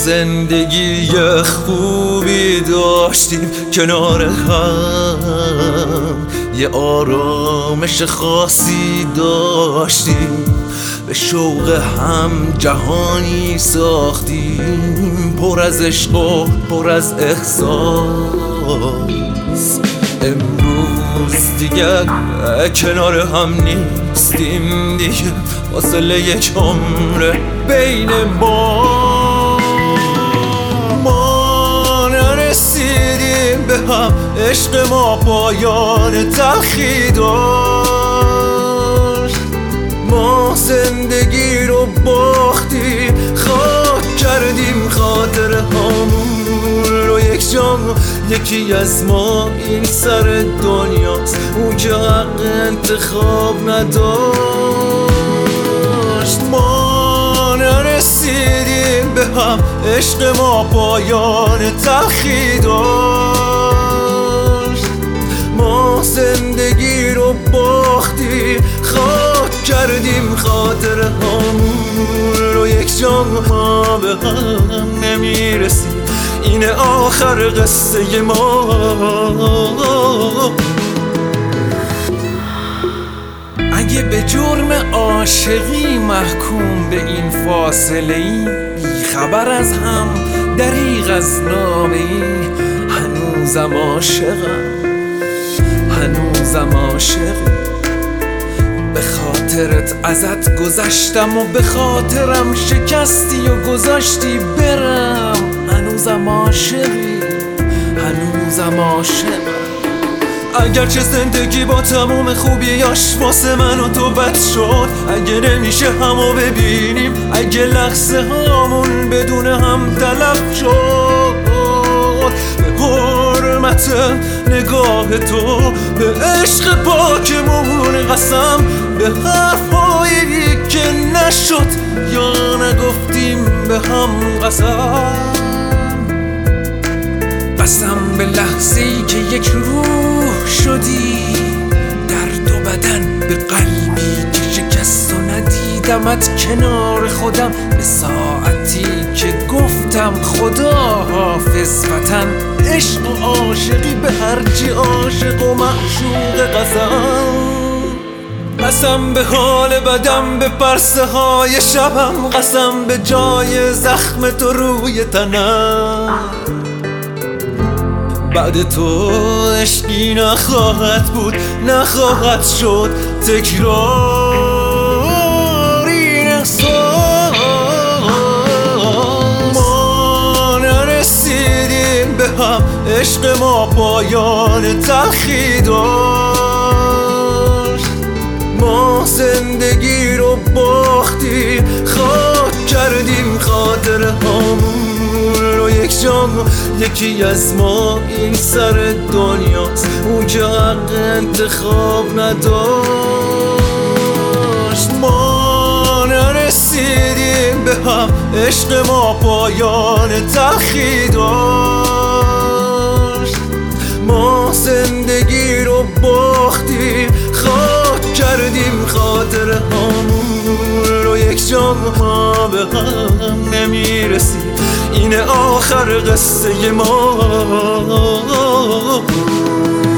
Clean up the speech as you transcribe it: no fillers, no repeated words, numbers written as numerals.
زندگی خوبی داشتیم کنار هم، یه آرامش خاصی داشتیم، به شوق هم جهانی ساختیم، پر از عشق و پر از احساس. امروز دیگر کنار هم نیستیم، دیگه فاصله یک عمر بین ما نرسیدیم به هم، عشق ما پایان تلخی داشت، ما زندگی رو باختیم، خاک کردیم خاطره هامون رو یک جا. یکی از ما این سر دنیاست، اون که حق انتخاب نداشت. ما نرسیدیم به هم، عشق ما پایان تلخی داشت، ما زندگی رو باختیم، خاک کردیم خاطره هامون رو یک جا. ما به هم نمیرسیم، اینه آخر قصه ما. اگه به جرم عاشقی محکوم به این فاصله ای، بی خبر از هم دریغ از نامه ای، هنوزم عاشقم، هنوزم عاشقم. به خاطرت ازت گذشتم و به خاطرم شکستی و گذاشتی برم، هنوزم عاشقی، هنوزم عاشقم. اگرچه زندگی با تموم خوبیاش واسه من و تو بد شد، اگه نمیشه همو ببینیم، اگه لحظه هامون بدون هم تلف شد، به حرمت نگاه تو، به عشق پاکمون قسم، به حرفایی که نشد یا نگفتیم به هم قسم به لحظه‌ای که یک روح شدی، درد و بدن به قلبی که شکست و ندیدمت کنار خودم، به ساعتی که گفتم خدا حافظ وطن، عشق و عاشقی به هرچی عاشق و معشوق قسم به حال بدم، به پرسه های شبم، قسم به جای زخم تو روی تنم. بعد تو عشقی نخواهد بود، نخواهد شد تکرار این احساس. ما نرسیدیم به هم، عشق ما پایان تلخی داشت، ما زندگی رو باختیم، خاک کردیم خاطره هامون رو یک جا. یکی از ما این سر دنیاست، اون که حق انتخاب نداشت. ما نرسیدیم به هم، عشق ما پایان تلخی داشت، ما زندگی رو باختیم، خاک کردیم خاطره هامون رو یک جا. ما به هم نمیرسیم، اینه آخر قصه ما.